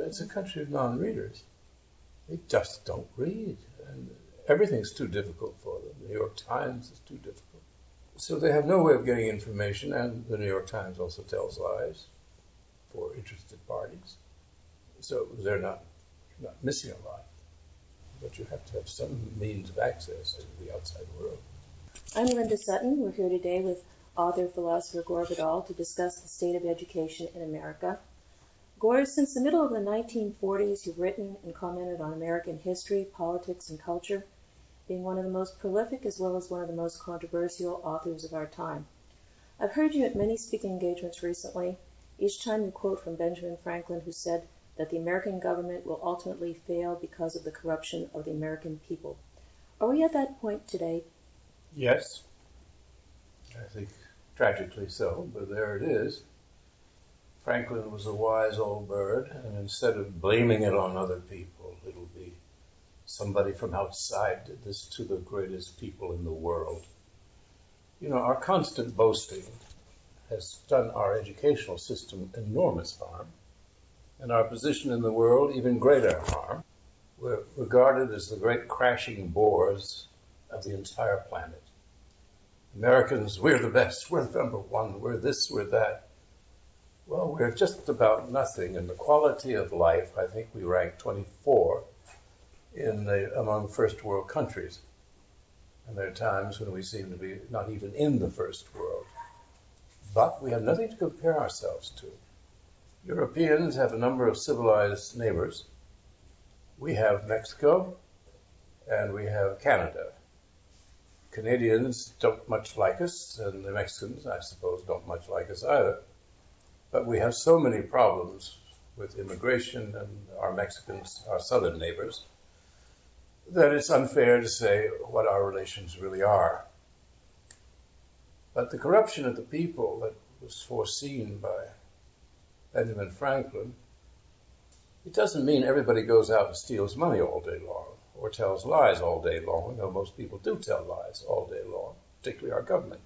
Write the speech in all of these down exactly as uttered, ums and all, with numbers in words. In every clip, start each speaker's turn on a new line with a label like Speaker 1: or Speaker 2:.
Speaker 1: it's a country of non-readers. They just don't read. And everything's too difficult for them. The New York Times is too difficult. So they have no way of getting information, and the New York Times also tells lies for interested parties. So they're not, not missing a lot. But you have to have some means of access to the outside world.
Speaker 2: I'm Linda Sutton. We're here today with author, philosopher Gore Vidal to discuss the state of education in America. Gore, since the middle of the nineteen forties, you've written and commented on American history, politics, and culture, being one of the most prolific as well as one of the most controversial authors of our time. I've heard you at many speaking engagements recently. Each time you quote from Benjamin Franklin, who said that the American government will ultimately fail because of the corruption of the American people. Are we at that point today?
Speaker 1: Yes. I think tragically so, but there it is. Franklin was a wise old bird, and instead of blaming it on other people, it'll be somebody from outside did this to the greatest people in the world. You know, our constant boasting has done our educational system enormous harm, and our position in the world even greater harm. We're regarded as the great crashing bores of the entire planet. Americans, we're the best, we're the number one, we're this, we're that. Well, we're just about nothing. In the quality of life, I think we rank twenty-four in the, among first world countries. And there are times when we seem to be not even in the first world. But we have nothing to compare ourselves to. Europeans have a number of civilized neighbors. We have Mexico, and we have Canada. Canadians don't much like us, and the Mexicans, I suppose, don't much like us either. But we have so many problems with immigration and our Mexicans, our southern neighbors, that it's unfair to say what our relations really are. But the corruption of the people that was foreseen by Benjamin Franklin, it doesn't mean everybody goes out and steals money all day long or tells lies all day long, though most people do tell lies all day long, particularly our government.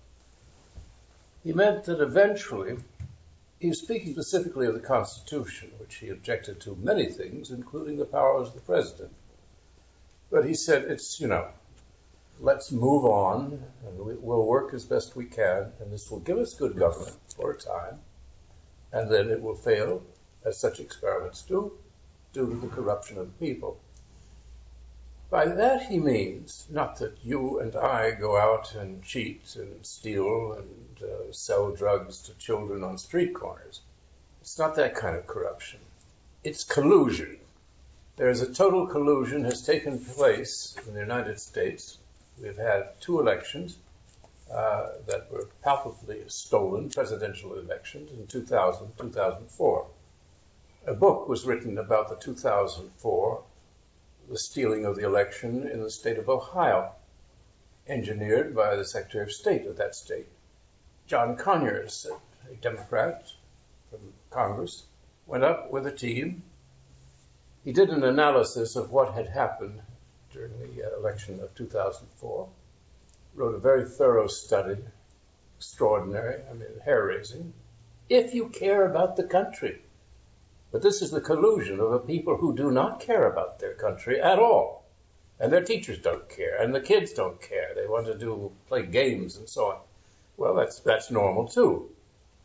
Speaker 1: He meant that eventually, he was speaking specifically of the Constitution, which he objected to many things, including the powers of the president. But he said, it's, you know, let's move on, and we'll work as best we can, and this will give us good government for a time, and then it will fail, as such experiments do, due to the corruption of the people. By that he means not that you and I go out and cheat and steal and uh, sell drugs to children on street corners. It's not that kind of corruption. It's collusion. There is a total collusion has taken place in the United States. We've had two elections uh, that were palpably stolen, presidential elections, in two thousand, two thousand four. A book was written about the two thousand four, the stealing of the election in the state of Ohio, engineered by the Secretary of State of that state. John Conyers, a Democrat from Congress, went up with a team. He did an analysis of what had happened during the election of two thousand four, wrote a very thorough study, extraordinary, I mean, hair-raising, if you care about the country. But this is the collusion of a people who do not care about their country at all. And their teachers don't care, and the kids don't care. They want to do play games and so on. Well, that's that's normal too.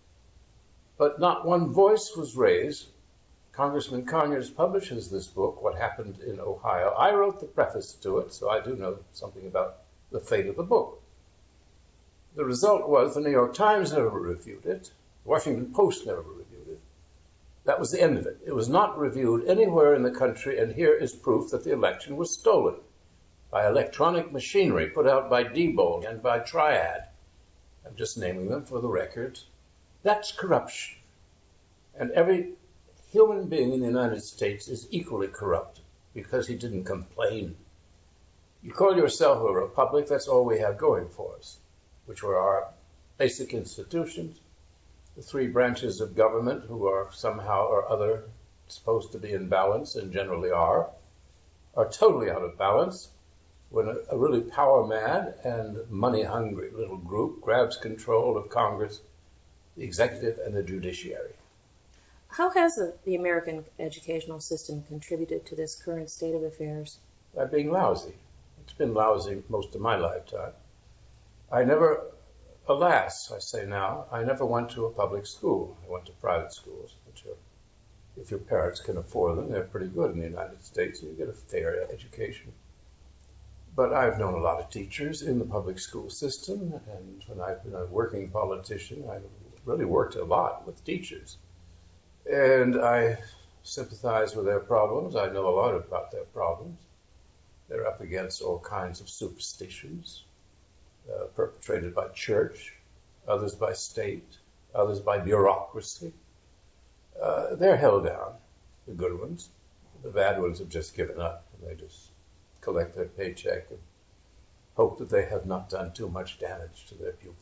Speaker 1: But not one voice was raised. Congressman Conyers publishes this book, What Happened in Ohio. I wrote the preface to it, so I do know something about the fate of the book. The result was the New York Times never reviewed it. The Washington Post never reviewed it. That was the end of it. It was not reviewed anywhere in the country, and here is proof that the election was stolen by electronic machinery put out by Diebold and by Triad. I'm just naming them for the record. That's corruption. And every human being in the United States is equally corrupt because he didn't complain. You call yourself a republic, that's all we have going for us, which were our basic institutions, the three branches of government who are somehow or other supposed to be in balance, and generally are, are totally out of balance when a, a really power-mad and money-hungry little group grabs control of Congress, the executive, and the judiciary.
Speaker 2: How has the, the American educational system contributed to this current state of affairs?
Speaker 1: By being lousy. It's been lousy most of my lifetime. I never, alas, I say now, I never went to a public school. I went to private schools, which are, if your parents can afford them, they're pretty good in the United States. You get a fair education. But I've known a lot of teachers in the public school system, and when I've been a working politician, I've really worked a lot with teachers. And I sympathize with their problems. I know a lot about their problems. They're up against all kinds of superstitions, uh, perpetrated by church, others by state, others by bureaucracy. Uh, they're held down, the good ones. The bad ones have just given up, and they just collect their paycheck and hope that they have not done too much damage to their pupils.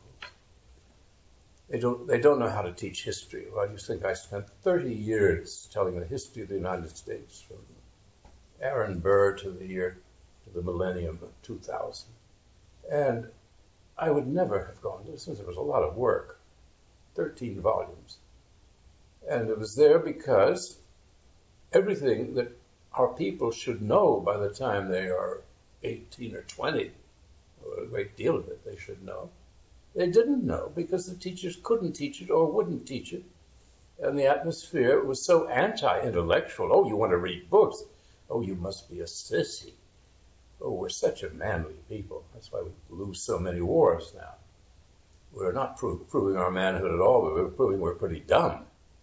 Speaker 1: They don't, they don't know how to teach history. Why do you think I spent thirty years telling the history of the United States, from Aaron Burr to the year, to the millennium of two thousand? And I would never have gone to this, since it was a lot of work, thirteen volumes. And it was there because everything that our people should know by the time they are eighteen or twenty, or a great deal of it they should know, they didn't know because the teachers couldn't teach it or wouldn't teach it. And the atmosphere was so anti-intellectual. Oh, you want to read books? Oh, you must be a sissy. Oh, we're such a manly people. That's why we lose so many wars now. We're not pro- proving our manhood at all, but we're proving we're pretty dumb.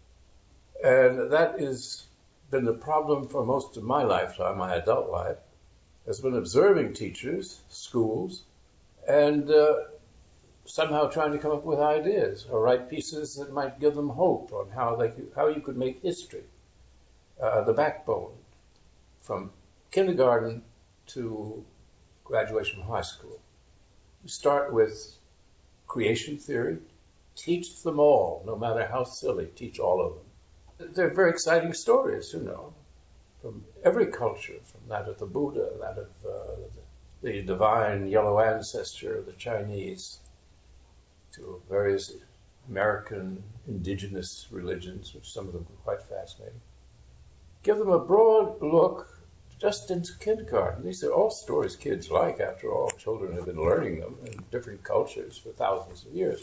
Speaker 1: And that has been the problem for most of my lifetime, my adult life, has been observing teachers, schools, and uh, somehow trying to come up with ideas or write pieces that might give them hope on how they could, how you could make history uh, the backbone from kindergarten to graduation from high school. You start with creation theory, teach them all, no matter how silly, teach all of them. They're very exciting stories, you know, from every culture, from that of the Buddha, that of uh, the divine yellow ancestor of the Chinese, to various American indigenous religions, which some of them are quite fascinating. Give them a broad look just into kindergarten. These are all stories kids like, after all. Children have been learning them in different cultures for thousands of years.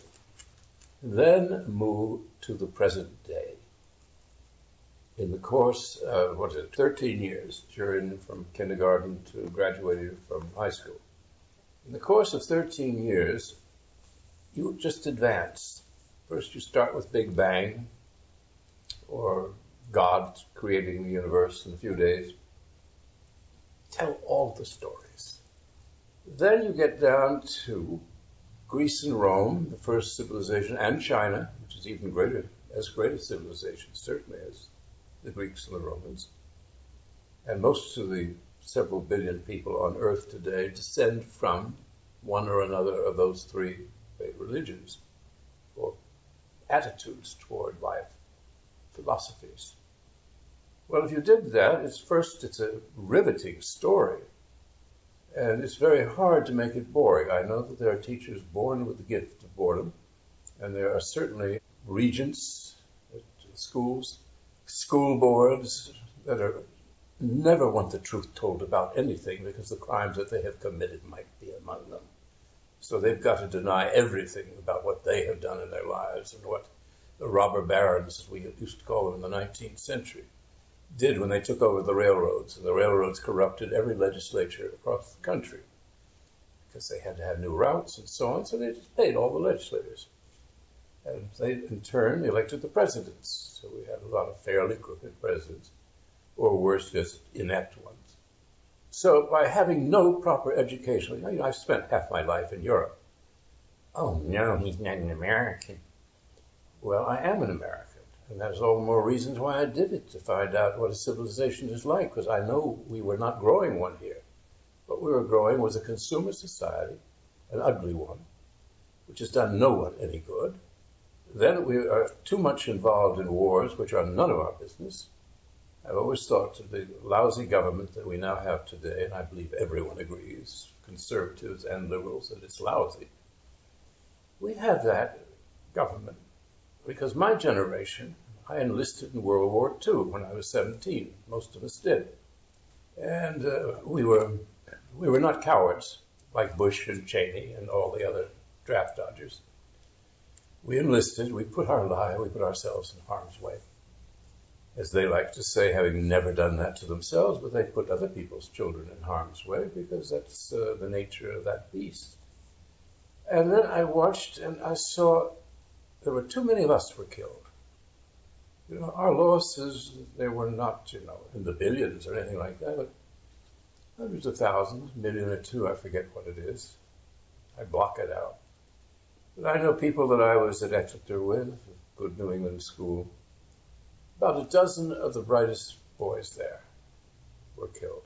Speaker 1: Then move to the present day. In the course of, what is it, thirteen years, you're in from kindergarten to graduating from high school. In the course of thirteen years, you just advance. First you start with Big Bang, or God creating the universe in a few days. Tell all the stories. Then you get down to Greece and Rome, the first civilization, and China, which is even greater, as great a civilization, certainly as the Greeks and the Romans. And most of the several billion people on Earth today descend from one or another of those three religions, or attitudes toward life, philosophies. Well, if you did that, it's first, it's a riveting story, and it's very hard to make it boring. I know that there are teachers born with the gift of boredom, and there are certainly regents at schools, school boards that are never want the truth told about anything because the crimes that they have committed might be among them. So they've got to deny everything about what they have done in their lives and what the robber barons, as we used to call them in the nineteenth century, did when they took over the railroads. And the railroads corrupted every legislature across the country because they had to have new routes and so on. So they just paid all the legislators. And they, in turn, elected the presidents. So we had a lot of fairly crooked presidents, or worse, just inept ones. So by having no proper education, you know, I've spent half my life in Europe. Oh, no, he's not an American. Well, I am an American. And there's all the more reasons why I did it, to find out what a civilization is like, because I know we were not growing one here. What we were growing was a consumer society, an ugly one, which has done no one any good. Then we are too much involved in wars, which are none of our business. I've always thought that the lousy government that we now have today, and I believe everyone agrees, conservatives and liberals, that it's lousy. We have that government because my generation, I enlisted in World War Two when I was seventeen. Most of us did. And uh, we were we were not cowards like Bush and Cheney and all the other draft dodgers. We enlisted, we put our lives, we put ourselves in harm's way. As they like to say, having never done that to themselves, but they put other people's children in harm's way because that's uh, the nature of that beast. And then I watched and I saw there were too many of us were killed. You know, our losses, they were not, you know, in the billions or anything like that, but hundreds of thousands, million or two, I forget what it is. I block it out. But I know people that I was at Exeter with, a good New England school. About a dozen of the brightest boys there were killed.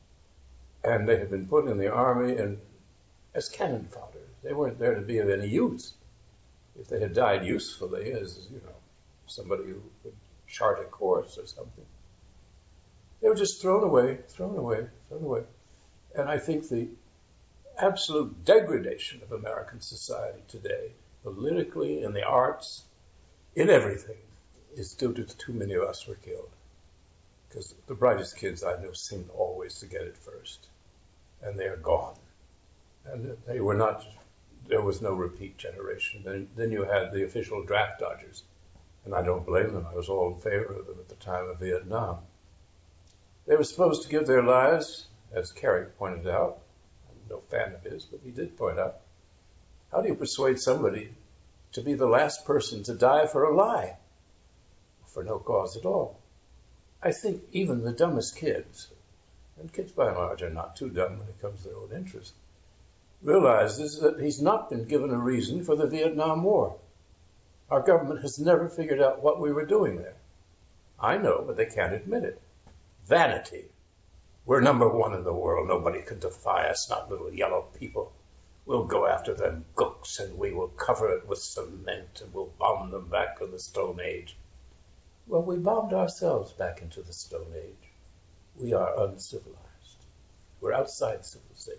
Speaker 1: And they had been put in the army and as cannon fodder. They weren't there to be of any use. If they had died usefully as, you know, somebody who could chart a course or something, they were just thrown away, thrown away, thrown away. And I think the absolute degradation of American society today, politically, in the arts, in everything, is due to too many of us were killed. Because the brightest kids I know seemed always to get it first. And they are gone. And they were not, there was no repeat generation. Then, then you had the official draft dodgers. And I don't blame them. I was all in favor of them at the time of Vietnam. They were supposed to give their lives, as Kerry pointed out. I'm no fan of his, but he did point out. How do you persuade somebody to be the last person to die for a lie? For no cause at all. I think even the dumbest kids, and kids by and large are not too dumb when it comes to their own interest, realizes that he's not been given a reason for the Vietnam War. Our government has never figured out what we were doing there. I know, but they can't admit it. Vanity. We're number one in the world. Nobody can defy us, not little yellow people. We'll go after them gooks and we will cover it with cement and we'll bomb them back in the Stone Age. Well, we bombed ourselves back into the Stone Age. We are uncivilized. We're outside civilization.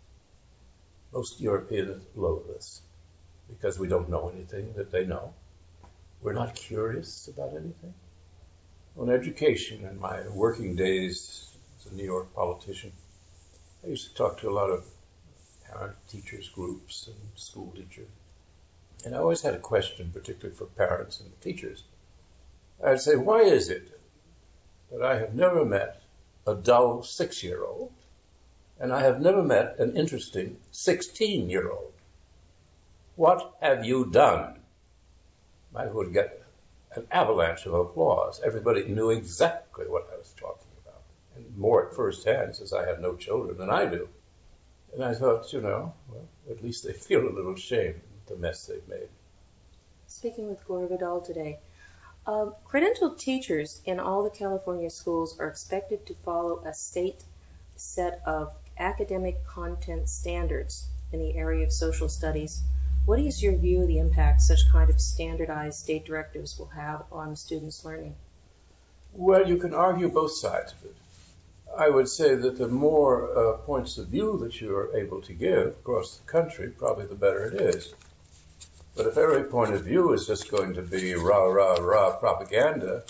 Speaker 1: Most Europeans loathe us because we don't know anything that they know. We're not curious about anything. On education, in my working days as a New York politician, I used to talk to a lot of parent teachers groups and school teachers. And I always had a question, particularly for parents and teachers. I'd say, why is it that I have never met a dull six-year-old and I have never met an interesting sixteen-year-old? What have you done? I would get an avalanche of applause. Everybody knew exactly what I was talking about, and more at first hand, since I have no children than I do. And I thought, you know, well, at least they feel a little shame at the mess they've made.
Speaker 2: Speaking with Gore Vidal today, uh, credentialed teachers in all the California schools are expected to follow a state set of academic content standards in the area of social studies. What is your view of the impact such kind of standardized state directives will have on students' learning?
Speaker 1: Well, you can argue both sides of it. I would say that the more uh, points of view that you are able to give across the country, probably the better it is. But if every point of view is just going to be rah, rah, rah propaganda,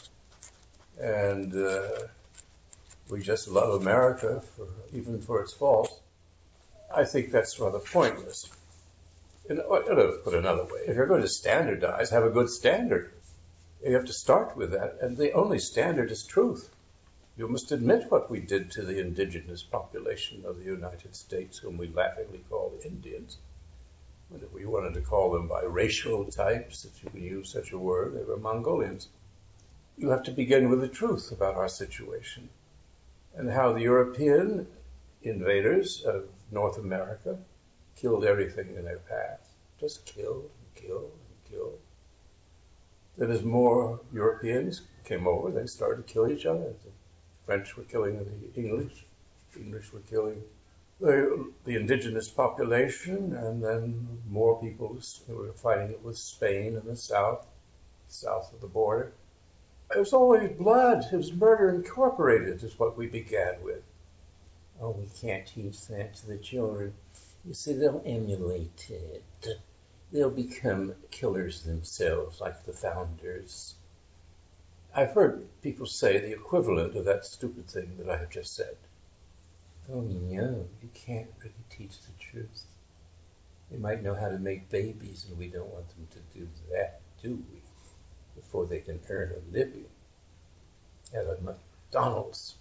Speaker 1: and uh, we just love America, for, even for its faults, I think that's rather pointless. And, uh, put another way, if you're going to standardize, have a good standard. You have to start with that, and the only standard is truth. You must admit what we did to the indigenous population of the United States, whom we laughingly call the Indians. And if we wanted to call them by racial types, if you can use such a word, they were Mongolians. You have to begin with the truth about our situation and how the European invaders of North America killed everything in their path. Just killed and killed and killed. Then as more Europeans came over, they started to kill each other. The French were killing the English. The English were killing the, the indigenous population, and then more people were fighting it with Spain in the south, south of the border. It was always blood. It was murder incorporated is what we began with. Oh, we can't teach that to the children. You see, they'll emulate it. They'll become killers themselves, like the founders. I've heard people say the equivalent of that stupid thing that I have just said. Oh no, you can't really teach the truth. They might know how to make babies, and we don't want them to do that, do we? Before they can earn a living at a McDonald's.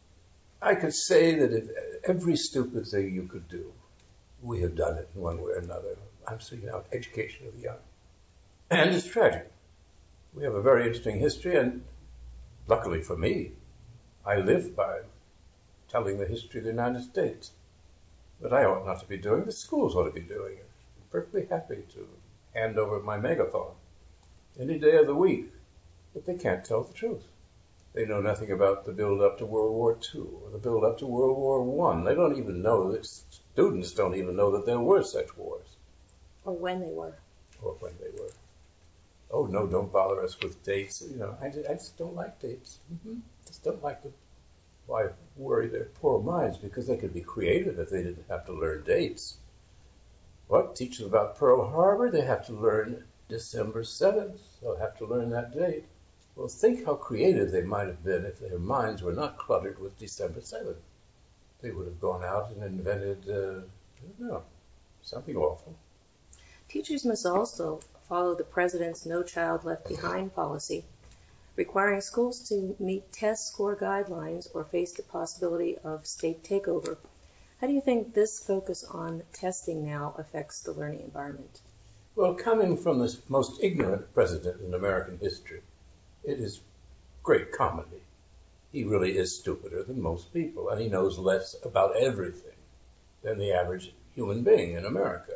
Speaker 1: I could say that if every stupid thing you could do, we have done it in one way or another. I'm speaking about education of the young. And it's tragic. We have a very interesting history, and luckily for me, I live by telling the history of the United States. But I ought not to be doing it. The schools ought to be doing it. I'm perfectly happy to hand over my megaphone any day of the week, but they can't tell the truth. They know nothing about the build-up to World War Two or the build-up to World War One. They don't even know, that students don't even know that there were such wars.
Speaker 2: Or when they were.
Speaker 1: Or when they were. Oh, no, don't bother us with dates. You know, I, I just don't like dates. Mm-hmm. Just don't like them. Why worry their poor minds? Because they could be creative if they didn't have to learn dates. What? Teach them about Pearl Harbor? They have to learn December seventh. They'll have to learn that date. Well, think how creative they might have been if their minds were not cluttered with December seventh. They would have gone out and invented, uh, I don't know, something awful.
Speaker 2: Teachers must also follow the President's No Child Left Behind policy, requiring schools to meet test score guidelines or face the possibility of state takeover. How do you think this focus on testing now affects the learning environment?
Speaker 1: Well, coming from the most ignorant president in American history, it is great comedy. He really is stupider than most people, and he knows less about everything than the average human being in America.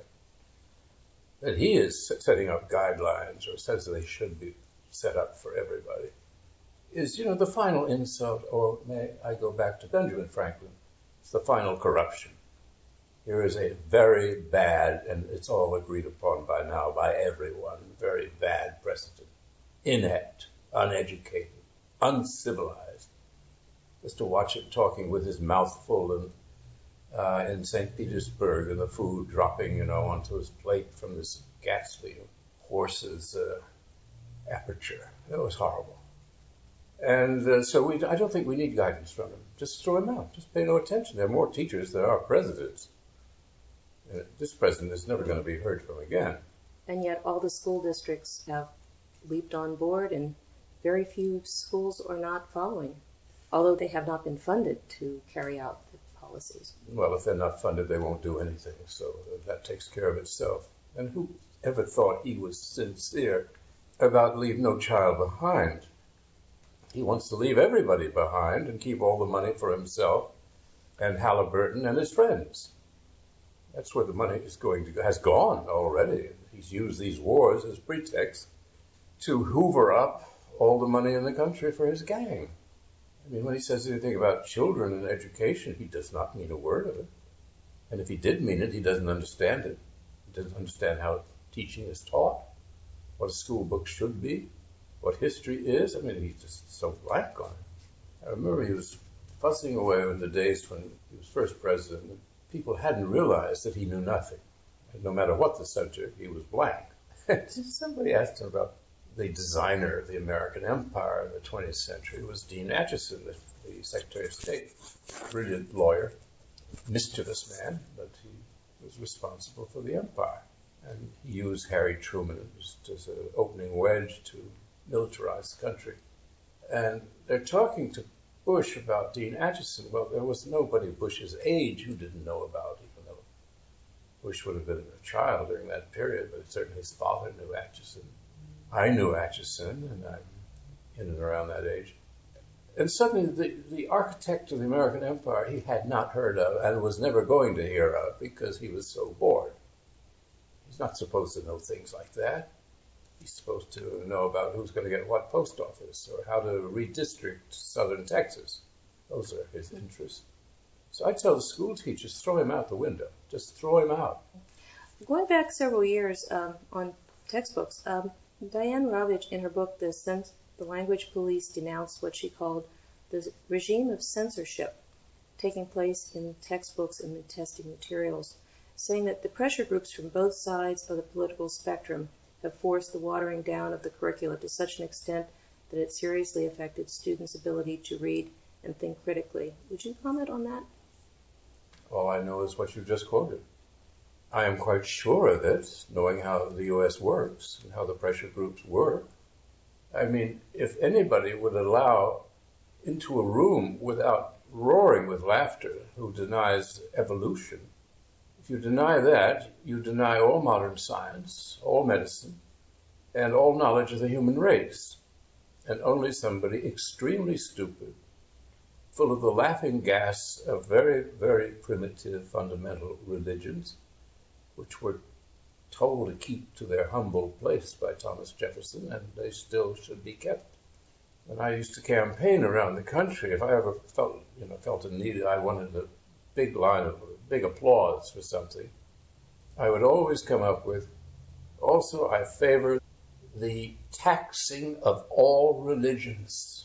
Speaker 1: That he is setting up guidelines, or says they should be set up for everybody, is, you know, the final insult, or may I go back to Benjamin Franklin, it's the final corruption. Here is a very bad, and it's all agreed upon by now by everyone, very bad president. Inept, uneducated, uncivilized. Just to watch him talking with his mouth full and Uh, in Saint Petersburg, and the food dropping, you know, onto his plate from this ghastly horse's uh, aperture. It was horrible. And uh, so we, I don't think we need guidance from him. Just throw him out. Just pay no attention. There are more teachers than there are presidents. And this president is never going to be heard from again.
Speaker 2: And yet all the school districts have leaped on board, and very few schools are not following, although they have not been funded to carry out the policies.
Speaker 1: Well, if they're not funded, they won't do anything, so that takes care of itself. And who ever thought he was sincere about leave no child behind? He wants to leave everybody behind and keep all the money for himself and Halliburton and his friends. That's where the money is going to go, has gone already. He's used these wars as pretext to hoover up all the money in the country for his gang. I mean, when he says anything about children and education, he does not mean a word of it. And if he did mean it, he doesn't understand it. He doesn't understand how teaching is taught, what a school book should be, what history is. I mean, he's just so blank on it. I remember he was fussing away in the days when he was first president. People hadn't realized that he knew nothing. And no matter what the subject, he was blank. Somebody asked him about the designer of the American empire in the twentieth century. Was Dean Acheson, the, the Secretary of State. Brilliant lawyer, mischievous man, but he was responsible for the empire. And he used Harry Truman just as an opening wedge to militarize the country. And they're talking to Bush about Dean Acheson. Well, there was nobody Bush's age who didn't know about, even though Bush would have been a child during that period, but certainly his father knew Acheson. I knew Acheson, and I'm in and around that age. And suddenly the, the architect of the American empire he had not heard of and was never going to hear of because he was so bored. He's not supposed to know things like that. He's supposed to know about who's going to get what post office or how to redistrict southern Texas. Those are his interests. So I tell the school teachers, throw him out the window. Just throw him out.
Speaker 2: Going back several years um, on textbooks, um, Diane Ravitch, in her book, The, Cens- the Language Police, denounced what she called the regime of censorship taking place in textbooks and in testing materials, saying that the pressure groups from both sides of the political spectrum have forced the watering down of the curricula to such an extent that it seriously affected students' ability to read and think critically. Would you comment on that?
Speaker 1: All I know is what you just quoted. I am quite sure of it, knowing how the U S works and how the pressure groups work. I mean, if anybody would allow into a room without roaring with laughter who denies evolution, if you deny that, you deny all modern science, all medicine, and all knowledge of the human race. And only somebody extremely stupid, full of the laughing gas of very, very primitive fundamental religions, which were told to keep to their humble place by Thomas Jefferson, and they still should be kept. When I used to campaign around the country, if I ever felt, you know, felt a need, I wanted a big line of big applause for something, I would always come up with, also I favor the taxing of all religions.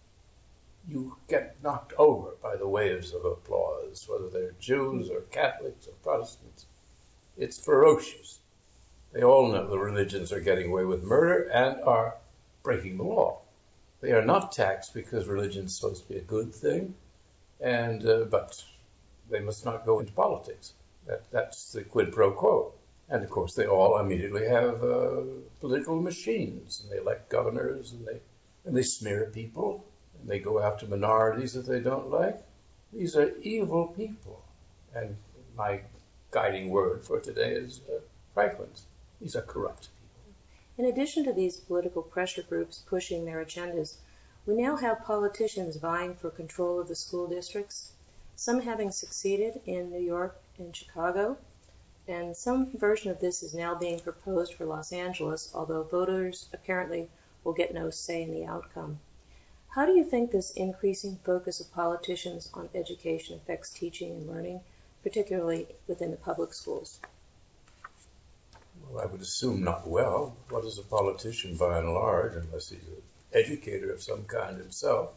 Speaker 1: You get knocked over by the waves of applause, whether they're Jews or Catholics or Protestants. It's ferocious. They all know the religions are getting away with murder and are breaking the law. They are not taxed because religion is supposed to be a good thing, and uh, but they must not go into politics. That, that's the quid pro quo. And of course, they all immediately have uh, political machines, and they elect governors, and they and they smear people, and they go after minorities that they don't like. These are evil people, and my guiding word for today is uh, Franklin's. These are corrupt people.
Speaker 2: In addition to these political pressure groups pushing their agendas, we now have politicians vying for control of the school districts, some having succeeded in New York and Chicago, and some version of this is now being proposed for Los Angeles, although voters apparently will get no say in the outcome. How do you think this increasing focus of politicians on education affects teaching and learning, particularly within the public schools?
Speaker 1: Well, I would assume not well. What is a politician by and large, unless he's an educator of some kind himself,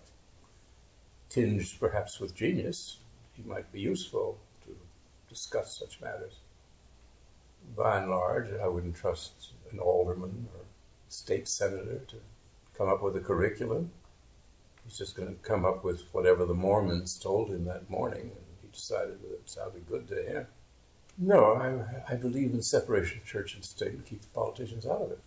Speaker 1: tinged perhaps with genius? He might be useful to discuss such matters. By and large, I wouldn't trust an alderman or state senator to come up with a curriculum. He's just going to come up with whatever the Mormons told him that morning, and he decided that it sounded good to him. No, I, I believe in separation of church and state and keep the politicians out of it.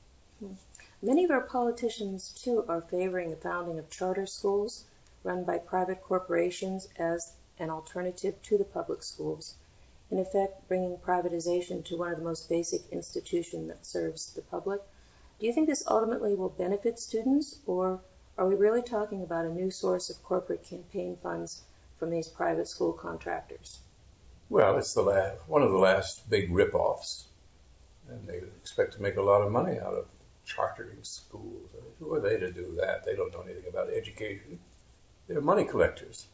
Speaker 2: Many of our politicians, too, are favoring the founding of charter schools run by private corporations as an alternative to the public schools, in effect bringing privatization to one of the most basic institutions that serves the public. Do you think this ultimately will benefit students, or are we really talking about a new source of corporate campaign funds from these private school contractors?
Speaker 1: Well, it's the last, one of the last big rip-offs, and they expect to make a lot of money out of chartering schools. I mean, who are they to do that? They don't know anything about education. They're money collectors,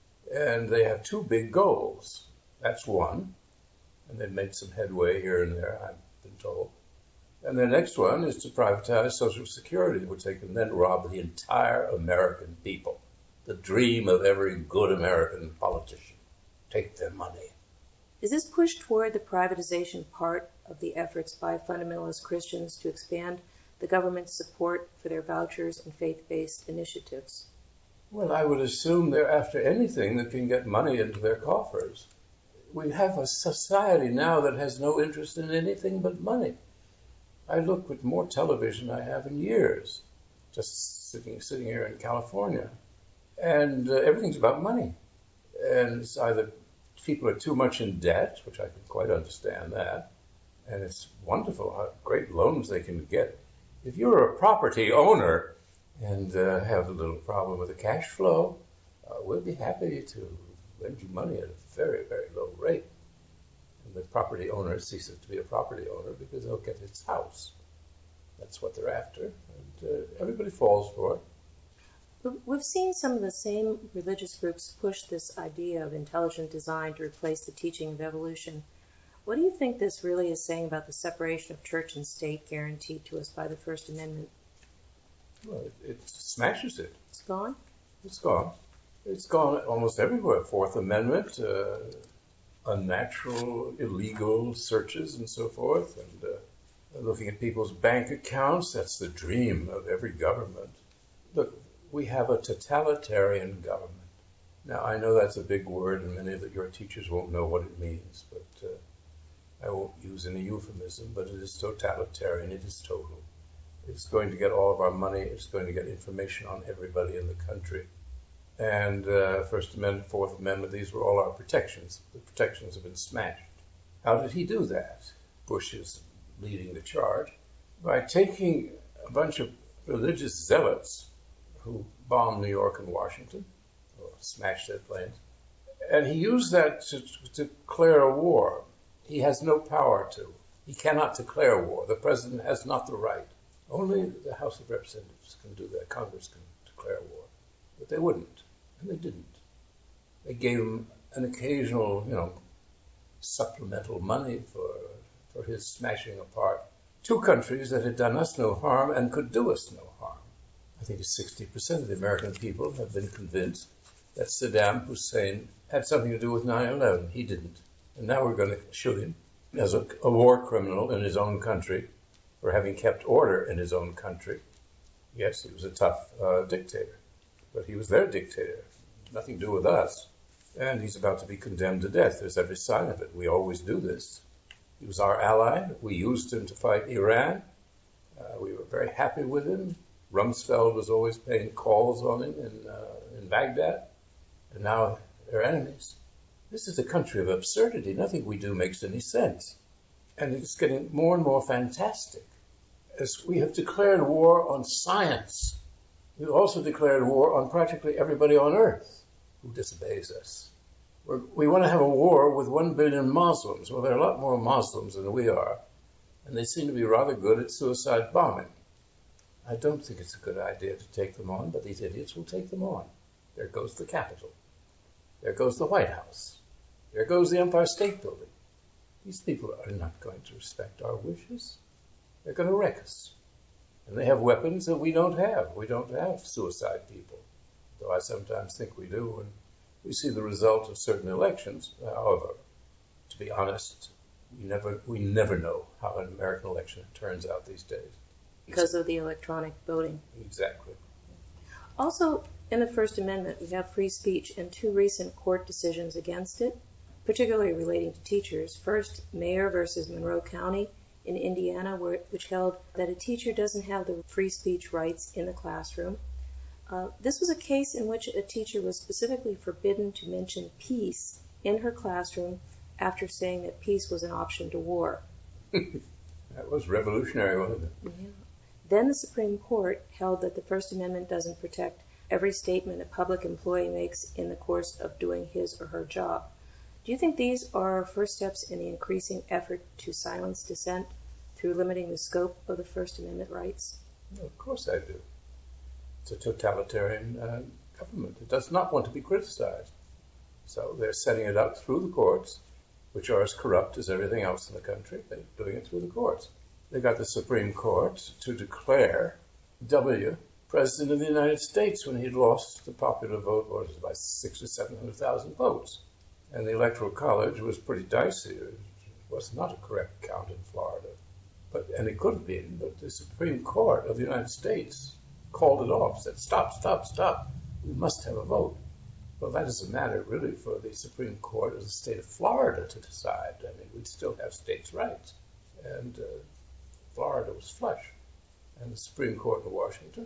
Speaker 1: and they have two big goals. That's one, and they've made some headway here and there, I've been told. And the next one is to privatize Social Security, which they can then rob the entire American people. The dream of every good American politician. Take their money.
Speaker 2: Is this push toward the privatization part of the efforts by fundamentalist Christians to expand the government's support for their vouchers and faith-based initiatives?
Speaker 1: Well, I would assume they're after anything that can get money into their coffers. We have a society now that has no interest in anything but money. I look with more television than I have in years, just sitting sitting here in California, and uh, everything's about money. And it's either people are too much in debt, which I can quite understand that, and it's wonderful how great loans they can get. If you're a property owner and uh, have a little problem with the cash flow, uh, we'll be happy to lend you money at a very, very low rate. And the property owner ceases to be a property owner because they'll get his house. That's what they're after, and uh, everybody falls for it.
Speaker 2: We've seen some of the same religious groups push this idea of intelligent design to replace the teaching of evolution. What do you think this really is saying about the separation of church and state guaranteed to us by the First Amendment?
Speaker 1: Well, it, it smashes it.
Speaker 2: It's gone?
Speaker 1: It's gone. It's gone almost everywhere. Fourth Amendment, uh, unnatural, illegal searches and so forth, and uh, looking at people's bank accounts. That's the dream of every government. Look, we have a totalitarian government. Now, I know that's a big word, and many of your teachers won't know what it means, but uh, I won't use any euphemism, but it is totalitarian, it is total. It's going to get all of our money, it's going to get information on everybody in the country. And uh, First Amendment, Fourth Amendment, these were all our protections. The protections have been smashed. How did he do that? Bush is leading the charge by taking a bunch of religious zealots who bombed New York and Washington, or smashed their planes, and he used that to, to declare a war. He has no power to. He cannot declare war. The president has not the right. Only the House of Representatives can do that. Congress can declare war. But they wouldn't, and they didn't. They gave him an occasional, you know, supplemental money for for his smashing apart two countries that had done us no harm and could do us no harm. I think sixty percent of the American people have been convinced that Saddam Hussein had something to do with nine eleven. He didn't. And now we're going to shoot him as a, a war criminal in his own country for having kept order in his own country. Yes, he was a tough uh, dictator, but he was their dictator. Nothing to do with us. And he's about to be condemned to death. There's every sign of it. We always do this. He was our ally. We used him to fight Iran. Uh, we were very happy with him. Rumsfeld was always paying calls on him in, uh, in Baghdad. And now they're enemies. This is a country of absurdity. Nothing we do makes any sense. And it's getting more and more fantastic. As we have declared war on science, we've also declared war on practically everybody on earth who disobeys us. We're, we want to have a war with one billion Muslims. Well, there are a lot more Muslims than we are, and they seem to be rather good at suicide bombing. I don't think it's a good idea to take them on, but these idiots will take them on. There goes the Capitol. There goes the White House. There goes the Empire State Building. These people are not going to respect our wishes. They're going to wreck us. And they have weapons that we don't have. We don't have suicide people, though I sometimes think we do when we see the result of certain elections. However, to be honest, we never we never know how an American election turns out these days.
Speaker 2: Because of the electronic voting.
Speaker 1: Exactly.
Speaker 2: Also, in the First Amendment, we have free speech and two recent court decisions against it, particularly relating to teachers. First, Mayer versus Monroe County in Indiana, where, which held that a teacher doesn't have the free speech rights in the classroom. Uh, this was a case in which a teacher was specifically forbidden to mention peace in her classroom after saying that peace was an option to war.
Speaker 1: That was revolutionary, wasn't it?
Speaker 2: Yeah. Then the Supreme Court held that the First Amendment doesn't protect every statement a public employee makes in the course of doing his or her job. Do you think these are first steps in the increasing effort to silence dissent through limiting the scope of the First Amendment rights?
Speaker 1: Well, of course I do. It's a totalitarian uh, government. It does not want to be criticized. So they're setting it up through the courts, which are as corrupt as everything else in the country. They're doing it through the courts. They got the Supreme Court to declare W President of the United States when he'd lost the popular vote, what was it, by six or seven hundred thousand votes. And the Electoral College was pretty dicey. It was not a correct count in Florida. But, and it could have been, but the Supreme Court of the United States called it off, said, stop, stop, stop. We must have a vote. Well, that is a matter really for the Supreme Court of the state of Florida to decide. I mean, we'd still have states' rights. And uh, Florida was flush. And the Supreme Court in Washington,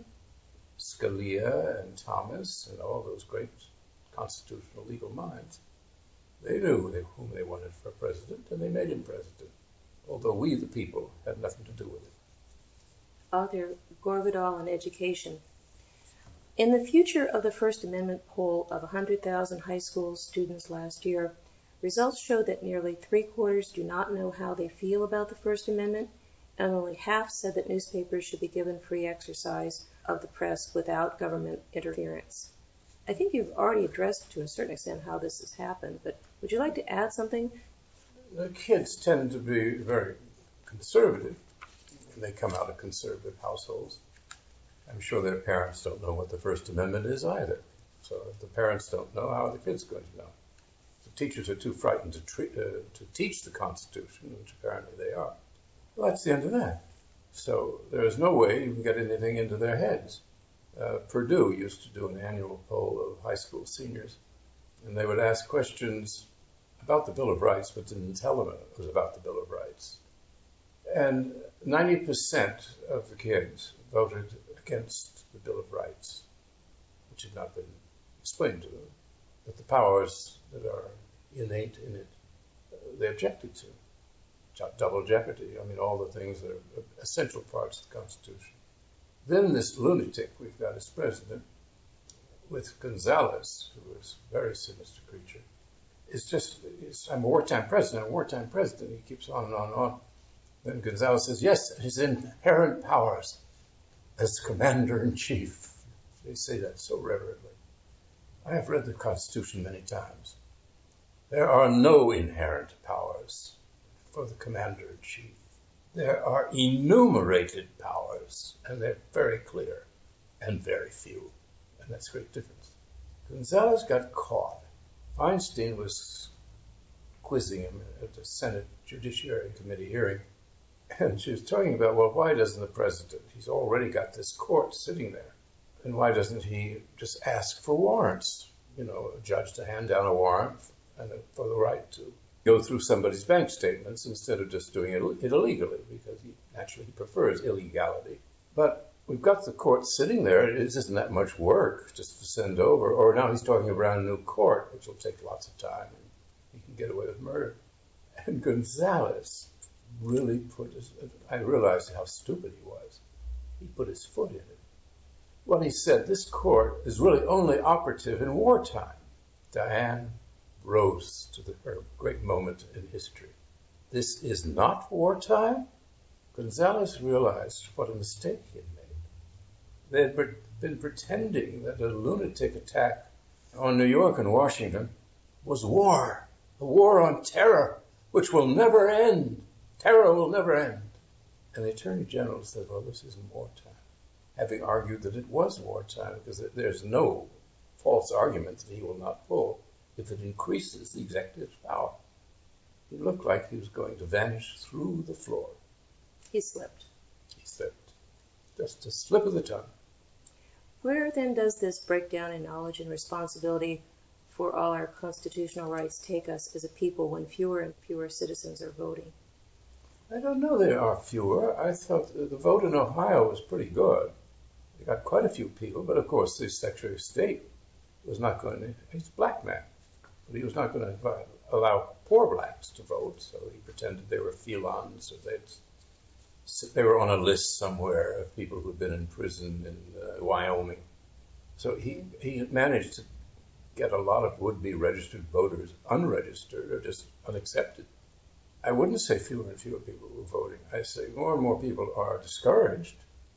Speaker 1: Scalia and Thomas and all those great constitutional legal minds, they knew they, whom they wanted for president, and they made him president, although we, the people, had nothing to do with it.
Speaker 2: Author Gore Vidal on education. In the Future of the First Amendment poll of one hundred thousand high school students last year, results showed that nearly three-quarters do not know how they feel about the First Amendment, and only half said that newspapers should be given free exercise of the press without government interference. I think you've already addressed to a certain extent how this has happened, but would you like to add something?
Speaker 1: The kids tend to be very conservative. They come out of conservative households. I'm sure their parents don't know what the First Amendment is either. So if the parents don't know, how are the kids going to know? The teachers are too frightened to, treat, uh, to teach the Constitution, which apparently they are. Well, that's the end of that. So there is no way you can get anything into their heads. Uh, Purdue used to do an annual poll of high school seniors, and they would ask questions about the Bill of Rights, but didn't tell them it was about the Bill of Rights. And ninety percent of the kids voted against the Bill of Rights, which had not been explained to them. But the powers that are innate in it, uh, they objected to. Double jeopardy, I mean, all the things that are essential parts of the Constitution. Then this lunatic we've got as president, with Gonzales, who is a very sinister creature, is just, it's, I'm a wartime president, I'm a wartime president. He keeps on and on and on. Then Gonzales says, yes, his inherent powers as commander-in-chief. They say that so reverently. I have read the Constitution many times. There are no inherent powers for the commander-in-chief. There are enumerated powers, and they're very clear, and very few. And that's a great difference. Gonzales got caught. Feinstein was quizzing him at the Senate Judiciary Committee hearing, and she was talking about, well, why doesn't the president, he's already got this court sitting there, and why doesn't he just ask for warrants? You know, a judge to hand down a warrant and for the right to go through somebody's bank statements instead of just doing it, it illegally, because he naturally he prefers illegality. But we've got the court sitting there. It isn't that much work just to send over. Or now he's talking about a new court, which will take lots of time, and he can get away with murder. And Gonzales really put his, I realized how stupid he was. He put his foot in it. Well, he said, this court is really only operative in wartime. Diane rose to the, her great moment in history. This is not wartime? Gonzales realized what a mistake he had made. They had been pretending that a lunatic attack on New York and Washington was war, a war on terror, which will never end. Terror will never end. And the Attorney General said, well, this isn't wartime, having argued that it was wartime, because there's no false argument that he will not pull if it increases the executive's power. He looked like he was going to vanish through the floor.
Speaker 2: He slipped.
Speaker 1: He slipped. Just a slip of the tongue.
Speaker 2: Where then does this breakdown in knowledge and responsibility for all our constitutional rights take us as a people when fewer and fewer citizens are voting?
Speaker 1: I don't know there are fewer. I thought the vote in Ohio was pretty good. They got quite a few people, but of course the Secretary of State was not going to, he's a black man, but he was not going to allow poor blacks to vote, so he pretended they were felons, or they'd, they were on a list somewhere of people who had been in prison in uh, Wyoming. So he, he managed to get a lot of would-be registered voters unregistered or just unaccepted. I wouldn't say fewer and fewer people were voting. I say more and more people are discouraged,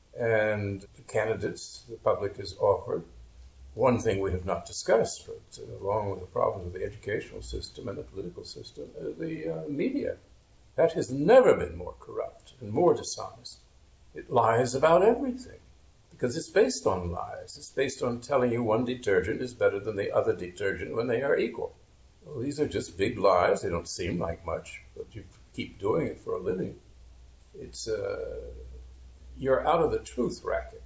Speaker 1: and the candidates the public has offered. One thing we have not discussed, but uh, along with the problems of the educational system and the political system, uh, the uh, media. That has never been more corrupt and more dishonest. It lies about everything because it's based on lies. It's based on telling you one detergent is better than the other detergent when they are equal. Well, these are just big lies. They don't seem like much, but you keep doing it for a living. It's uh, you're out of the truth racket.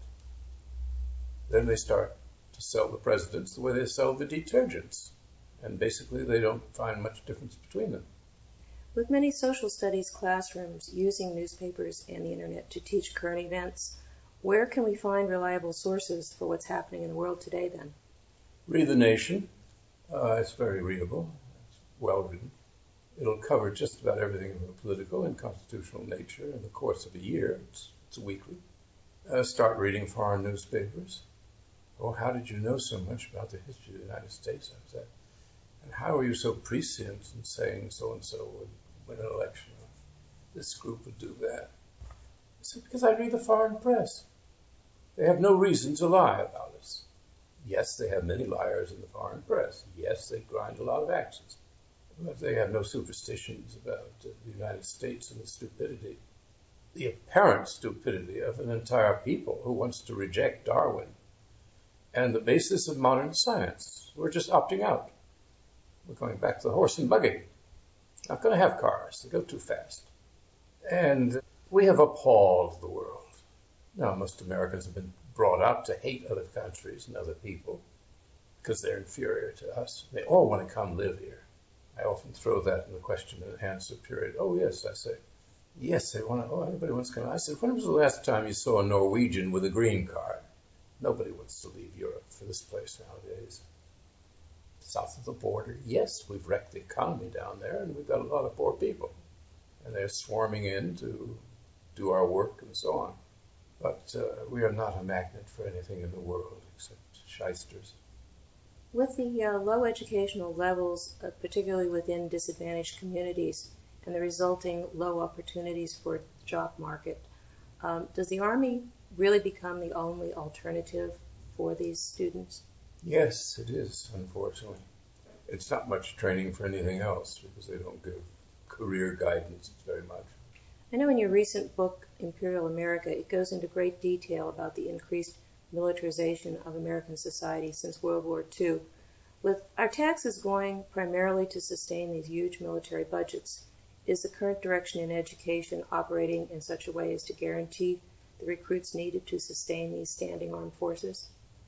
Speaker 1: Then they start to sell the presidents the way they sell the detergents. And basically they don't find much difference between them.
Speaker 2: With many social studies classrooms using newspapers and the internet to teach current events, where can we find reliable sources for what's happening in the world today then?
Speaker 1: Read The Nation. Uh, it's very readable. It's well written. It'll cover just about everything of a political and constitutional nature in the course of a year. It's, it's weekly. Uh, start reading foreign newspapers. Oh, how did you know so much about the history of the United States? I said, and how are you so prescient in saying so-and-so would win an election? This group would do that. I said, because I read the foreign press. They have no reason to lie about us. Yes, they have many liars in the foreign press. Yes, they grind a lot of axes. But they have no superstitions about uh, the United States and the stupidity, the apparent stupidity of an entire people who wants to reject Darwin and the basis of modern science. We're just opting out. We're going back to the horse and buggy. Not going to have cars. They go too fast. And we have appalled the world. Now, most Americans have been brought up to hate other countries and other people because they're inferior to us. They all want to come live here. I often throw that in the question and answer period. Oh, yes, I say. Yes, they want to. Oh, everybody wants to come. I said, when was the last time you saw a Norwegian with a green card? Nobody wants to leave Europe for this place nowadays. South of the border, yes, we've wrecked the economy down there, and we've got a lot of poor people. And they're swarming in to do our work and so on. But uh, we are not a magnet for anything in the world except shysters.
Speaker 2: With the uh, low educational levels, uh, particularly within disadvantaged communities, and the resulting low opportunities for the job market, um, does the Army really become the only alternative for these students?
Speaker 1: Yes, it is, unfortunately. It's not much training for anything else because they don't give career guidance very much.
Speaker 2: I know in your recent book, Imperial America, it goes into great detail about the increased militarization of American society since World War Two. With our taxes going primarily to sustain these huge military budgets, is the current direction in education operating in such a way as to guarantee the recruits needed to sustain these standing armed forces?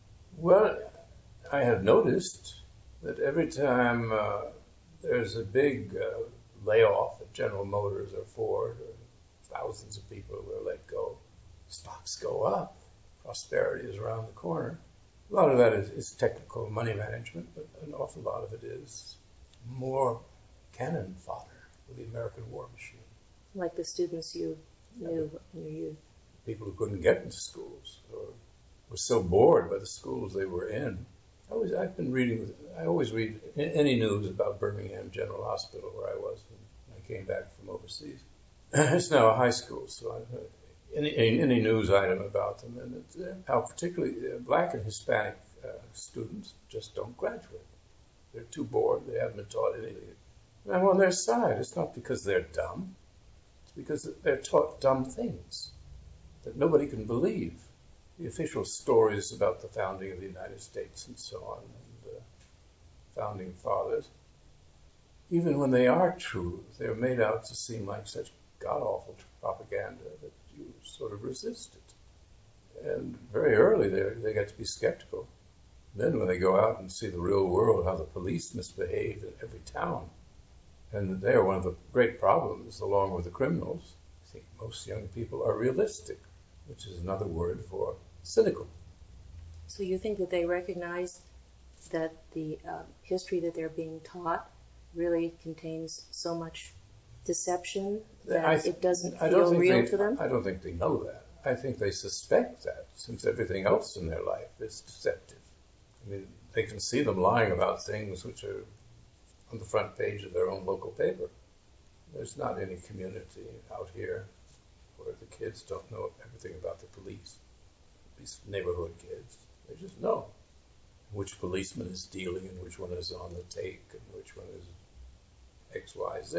Speaker 1: Well, I have noticed that every time uh, there's a big uh, layoff at General Motors or Ford, or thousands of people who are let go, stocks go up. Prosperity is around the corner. A lot of that is, is technical money management, but an awful lot of it is more cannon fodder for the American war machine.
Speaker 2: Like the students you knew in your youth.
Speaker 1: People who couldn't get into schools or were so bored by the schools they were in. I always, I've been reading, I always read any news about Birmingham General Hospital where I was when I came back from overseas. It's now a high school, so I've heard any, any news item about them, and it's, uh, how particularly uh, black and Hispanic uh, students just don't graduate. They're too bored, they haven't been taught anything. And I'm on their side. It's not because they're dumb, it's because they're taught dumb things that nobody can believe. The official stories about the founding of the United States and so on, and uh, founding fathers, even when they are true, they're made out to seem like such god-awful propaganda that you sort of resist it. And very early they they get to be skeptical. Then when they go out and see the real world, how the police misbehave in every town, and they are one of the great problems along with the criminals, I think most young people are realistic, which is another word for cynical.
Speaker 2: So you think that they recognize that the uh, history that they're being taught really contains so much deception that
Speaker 1: I th-
Speaker 2: it doesn't
Speaker 1: I don't
Speaker 2: feel
Speaker 1: think
Speaker 2: real
Speaker 1: they,
Speaker 2: to them?
Speaker 1: I don't think they know that. I think they suspect that, since everything else in their life is deceptive. I mean, they can see them lying about things which are on the front page of their own local paper. There's not any community out here where the kids don't know everything about the police, at least neighborhood kids. They just know which policeman is dealing and which one is on the take and which one is X, Y, Z.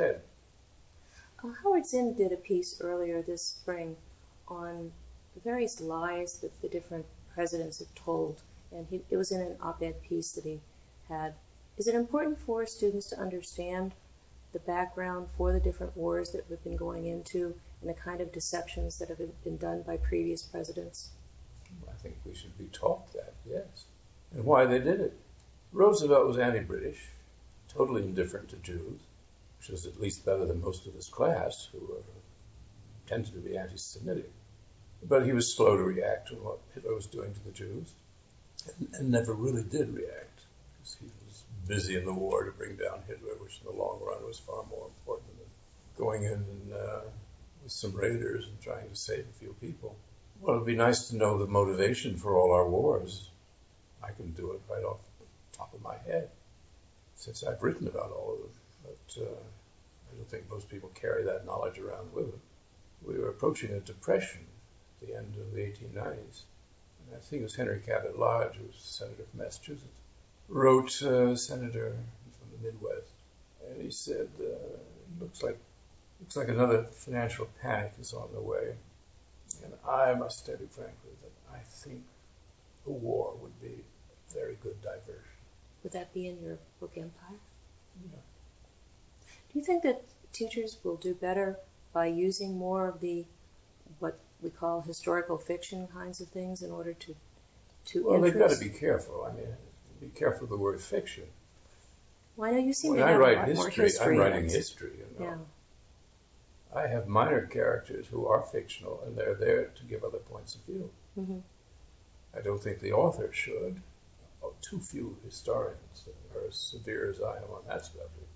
Speaker 2: Uh, Howard Zinn did a piece earlier this spring on the various lies that the different presidents have told, and he, it was in an op-ed piece that he had. Is it important for students to understand the background for the different wars that we've been going into and the kind of deceptions that have been done by previous presidents?
Speaker 1: I think we should be taught that, yes. And why they did it. Roosevelt was anti-British, totally indifferent to Jews, which is at least better than most of his class, who are, tended to be anti-Semitic. But he was slow to react to what Hitler was doing to the Jews, and, and never really did react, because he was busy in the war to bring down Hitler, which in the long run was far more important than going in and, uh, with some raiders and trying to save a few people. Well, it'd be nice to know the motivation for all our wars. I can do it right off the top of my head, since I've written about all of them. But uh, I don't think most people carry that knowledge around with them. We were approaching a depression at the end of the eighteen nineties. And I think it was Henry Cabot Lodge, who was senator from Massachusetts, wrote uh, a senator from the Midwest, and he said, uh, looks like looks like another financial panic is on the way. And I must tell you frankly that I think a war would be a very good diversion.
Speaker 2: Would that be in your book Empire?
Speaker 1: Yeah.
Speaker 2: Do you think that teachers will do better by using more of the what we call historical fiction kinds of things in order to to
Speaker 1: Well, they've got to
Speaker 2: interest?
Speaker 1: be careful. I mean, be careful of the word fiction.
Speaker 2: Well, I know you seem
Speaker 1: When
Speaker 2: to
Speaker 1: I
Speaker 2: have a
Speaker 1: write
Speaker 2: lot more
Speaker 1: history,
Speaker 2: history.
Speaker 1: I'm writing
Speaker 2: that's-
Speaker 1: history, you know.
Speaker 2: Yeah.
Speaker 1: I have minor characters who are fictional, and they're there to give other points of view.
Speaker 2: Mm-hmm.
Speaker 1: I don't think the author should. Oh, too few historians are as severe as I am on that subject.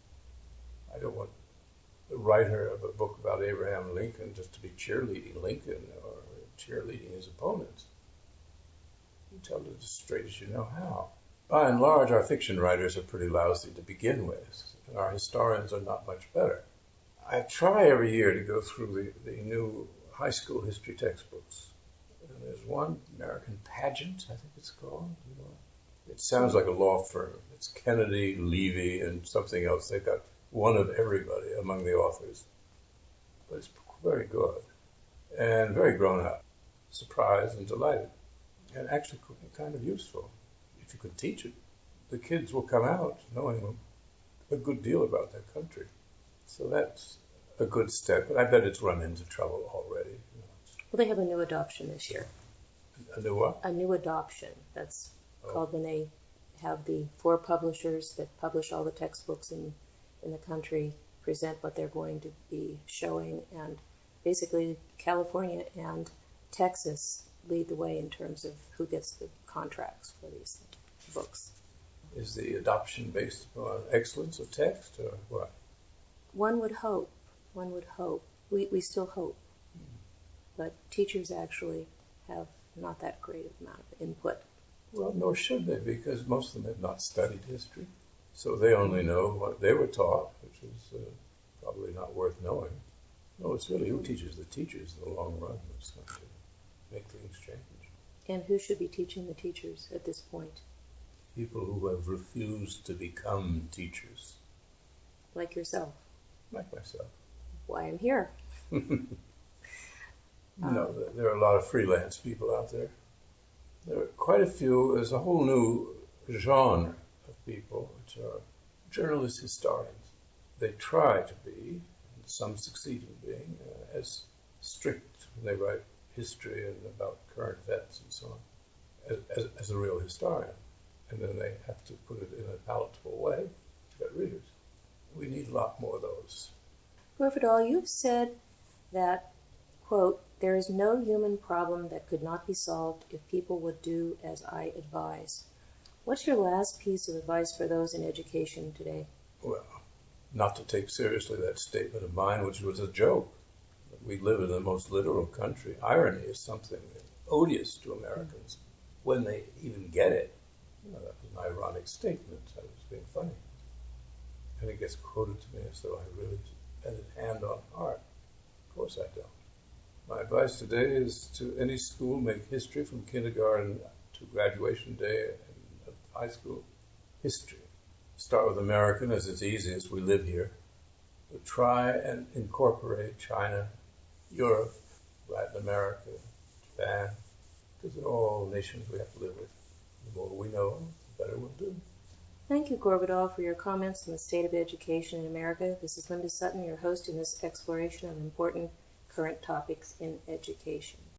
Speaker 1: I don't want the writer of a book about Abraham Lincoln just to be cheerleading Lincoln or cheerleading his opponents. You tell it as straight as you know how. By and large, our fiction writers are pretty lousy to begin with, and our historians are not much better. I try every year to go through the, the new high school history textbooks. And there's one, American Pageant, I think it's called. You know, it sounds like a law firm. It's Kennedy, Levy, and something else. They've got one of everybody among the authors. But it's very good and very grown up, surprised and delighted, and actually kind of useful. If you could teach it, the kids will come out knowing a good deal about their country. So that's a good step, but I bet it's run into trouble already. You know.
Speaker 2: Well, they have a new adoption this year.
Speaker 1: A new what?
Speaker 2: A new adoption. That's
Speaker 1: Oh.
Speaker 2: called when they have the four publishers that publish all the textbooks in, in the country present what they're going to be showing, and basically California and Texas lead the way in terms of who gets the contracts for these books.
Speaker 1: Is the adoption based upon excellence of text or what?
Speaker 2: One would hope. One would hope. We, we still hope. But teachers actually have not that great amount of input.
Speaker 1: Well, nor should they, because most of them have not studied history. So they only know what they were taught, which is uh, probably not worth knowing. No, it's really who teaches the teachers in the long run that's going to make things change.
Speaker 2: And who should be teaching the teachers at this point?
Speaker 1: People who have refused to become teachers,
Speaker 2: Like yourself.
Speaker 1: like myself.
Speaker 2: Why I'm here.
Speaker 1: You know, there are a lot of freelance people out there. There are quite a few. There's a whole new genre of people, which are journalist historians. They try to be, and some succeed in being, uh, as strict when they write history and about current events and so on, as, as, as a real historian. And then they have to put it in a palatable way to get readers. We need a lot more of those.
Speaker 2: Gorvidal, you've said that, quote, there is no human problem that could not be solved if people would do as I advise. What's your last piece of advice for those in education today?
Speaker 1: Well, not to take seriously that statement of mine, which was a joke. We live in the most literal country. Irony is something odious to Americans when they even get it. You know, that was an ironic statement. I was being funny. And it gets quoted to me as though I really had it hand on heart. Of course I don't. My advice today is to any school, make history from kindergarten to graduation day in high school. History. Start with American, as it's easiest. We live here. But try and incorporate China, Europe, Latin America, Japan, because they're all nations we have to live with. The more we know, the better we'll do.
Speaker 2: Thank you, Gorvidal, for your comments on the state of education in America. This is Linda Sutton, your host in this exploration of important current topics in education.